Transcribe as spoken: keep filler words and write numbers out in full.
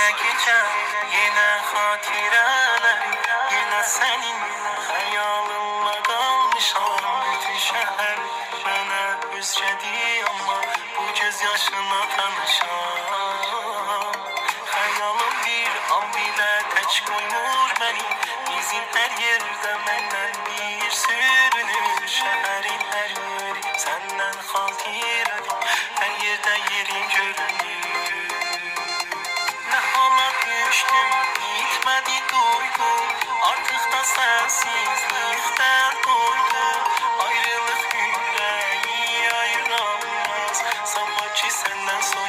geçen yine hatireler, yine senin hayalınla kalmışam. Bütün şehir bana özledi ama bu gözyaşına tanışam. Hayalım bir an bile teç koymur beni, bizim her yerde menden bir sürünür. Şehrin her yeri senden hatiradır, her yerde yerin görünür. Ne hala düştüm, gitmedi duydum, artık da sensizlikten doydum. Ayrılık yüreği ayıramaz, sanma ki senden sonra